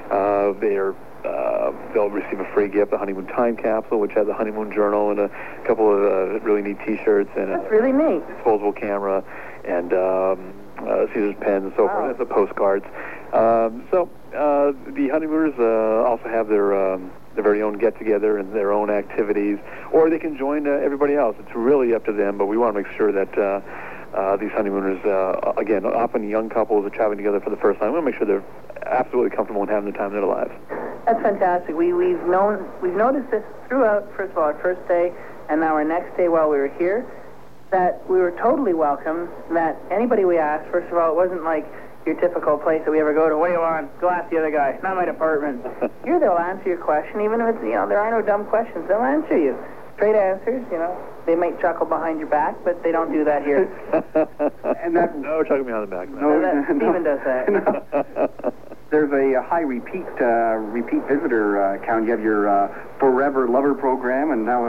They'll receive a free gift, a honeymoon time capsule, which has a honeymoon journal and a couple of really neat T-shirts and that's really neat. Disposable camera and Caesar's pens and so forth. That's the postcards. So the honeymooners also have their very own get-together and their own activities, or they can join everybody else. It's really up to them, but we want to make sure that these honeymooners, again, often young couples are traveling together for the first time. We want to make sure they're absolutely comfortable and having the time of their lives. That's fantastic. We've noticed this throughout, first of all, our first day, and now our next day while we were here, that we were totally welcome, that anybody we asked, first of all, it wasn't like your typical place that we ever go to, what do you want? Go ask the other guy. It's not my department. Here they'll answer your question, even if it's, there are no dumb questions. They'll answer you. Straight answers, They might chuckle behind your back, but they don't do that here. And that no chuckling behind the back. No, Stephen does that. No. There's a high repeat visitor count. You have your Forever Lover program, and now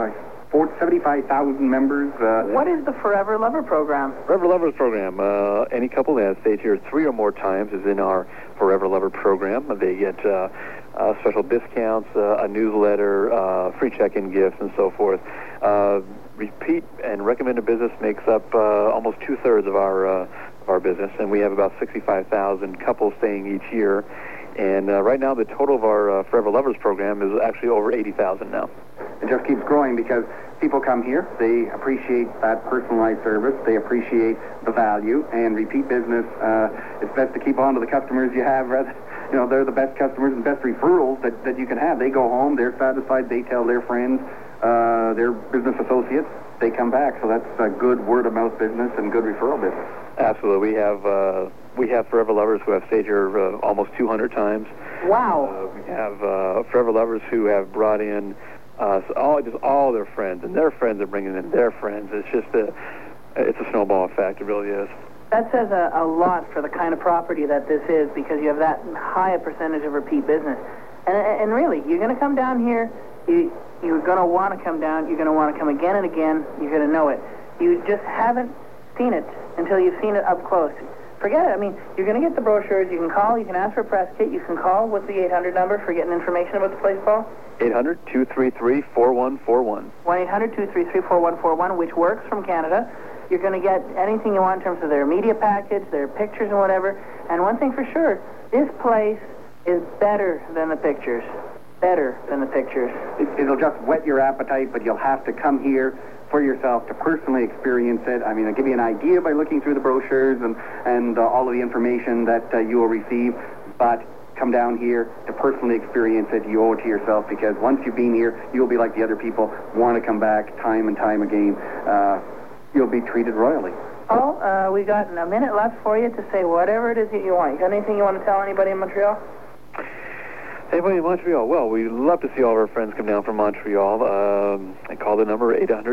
75,000 members. What is the Forever Lover program? Forever Lovers program. Any couple that has stayed here 3 or more times is in our Forever Lover program. They get special discounts, a newsletter, free check-in gifts, and so forth. Repeat and recommended business makes up almost 2/3 of our business, and we have about 65,000 couples staying each year. And right now, the total of our Forever Lovers program is actually over 80,000 now. It just keeps growing because people come here, they appreciate that personalized service, they appreciate the value, and repeat business. It's best to keep on to the customers you have. They're the best customers and best referrals that you can have. They go home, they're satisfied, they tell their friends, their business associates, they come back. So that's a good word-of-mouth business and good referral business. Absolutely. We have Forever Lovers who have stayed here almost 200 times. Wow. We have Forever Lovers who have brought in all their friends, and their friends are bringing in their friends. It's just it's a snowball effect. It really is. That says a lot for the kind of property that this is, because you have that high a percentage of repeat business. And really, you're going to come down here, you're going to want to come down, you're going to want to come again and again, you're going to know it. You just haven't seen it until you've seen it up close. Forget it. I mean, you're going to get the brochures, you can call, you can ask for a press kit, you can call. What's the 800 number for getting information about the place, Paul? 800-233-4141. 1-800-233-4141, which works from Canada. You're going to get anything you want in terms of their media package, their pictures and whatever. And one thing for sure, this place is better than the pictures. Better than the pictures. It'll just whet your appetite, but you'll have to come here for yourself to personally experience it. I mean, I'll give you an idea by looking through the brochures and all of the information that you will receive, but come down here to personally experience it. You owe it to yourself, because once you've been here, you'll be like the other people, want to come back time and time again. You'll be treated royally. Oh, we got a minute left for you to say whatever it is that you want. You got anything you want to tell anybody in Montreal? Anybody in Montreal? Well, we'd love to see all of our friends come down from Montreal. I call the number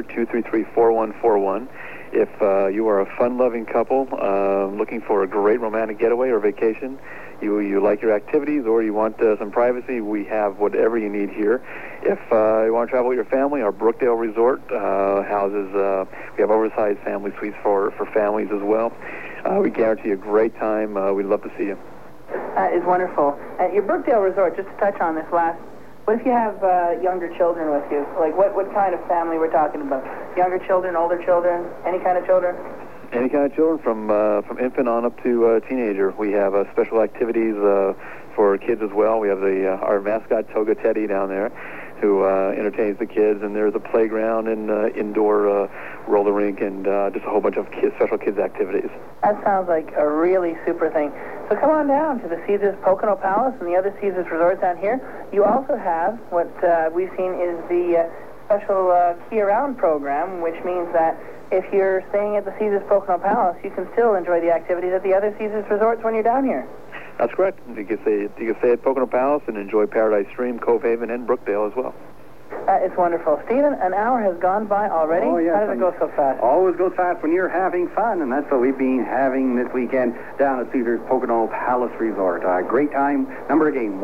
800-233-4141. If you are a fun-loving couple looking for a great romantic getaway or vacation, you like your activities, or you want some privacy, we have whatever you need here. If you want to travel with your family, our Brookdale Resort houses, we have oversized family suites for families as well. We guarantee a great time. We'd love to see you. That is wonderful. At your Brookdale Resort, just to touch on this last, what if you have younger children with you? Like, what kind of family we're talking about? Younger children, older children, any kind of children? Any kind of children, from infant on up to teenager. We have special activities for kids as well. We have our mascot Toga Teddy down there, who entertains the kids, and there's a playground and indoor roller rink and just a whole bunch of special kids activities. That sounds like a really super thing. So come on down to the Caesars Pocono Palace and the other Caesars resorts down here. You also have what we've seen is the special Key Around program, which means that if you're staying at the Caesars Pocono Palace, you can still enjoy the activities at the other Caesars resorts when you're down here. That's correct. You can stay at Pocono Palace and enjoy Paradise Stream, Cove Haven, and Brookdale as well. It's wonderful. Stephen, an hour has gone by already. Oh, yes. How does it go so fast? Always goes fast when you're having fun, and that's what we've been having this weekend down at Caesars Pocono Palace Resort. Great time. Number again,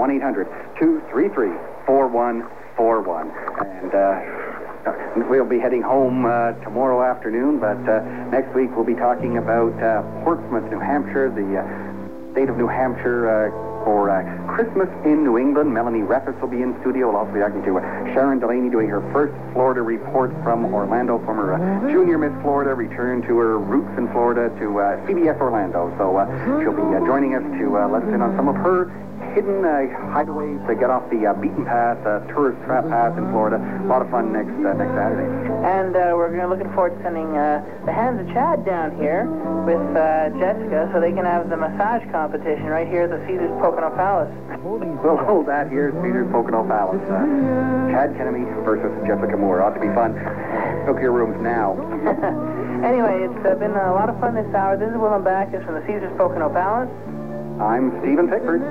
1-800-233-4141. And we'll be heading home tomorrow afternoon, but next week we'll be talking about Portsmouth, New Hampshire, the state of New Hampshire for Christmas in New England. Melanie Reffes will be in studio. We'll also be talking to Sharon Delaney, doing her first Florida report from Orlando, from her junior Miss Florida, return to her roots in Florida to CBS Orlando. So she'll be joining us to let us in on some of her hidden hideaways to get off the beaten path, tourist trap path in Florida. A lot of fun next Saturday. And we're looking forward to sending the Hands of Chad down here with Jessica, so they can have the massage competition right here at the Caesars Pocono Palace. We'll hold that here at Caesars Pocono Palace. Chad Kennedy versus Jessica Moore. Ought to be fun. Book your rooms now. Anyway, it's been a lot of fun this hour. This is Willem Backus from the Caesars Pocono Palace. I'm Stephen Pickford.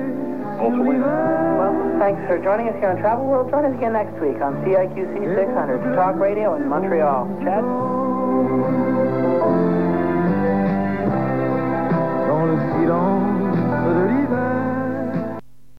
Well, thanks for joining us here on Travel World. Join us again next week on CIQC 600, Talk Radio in Montreal. Chad?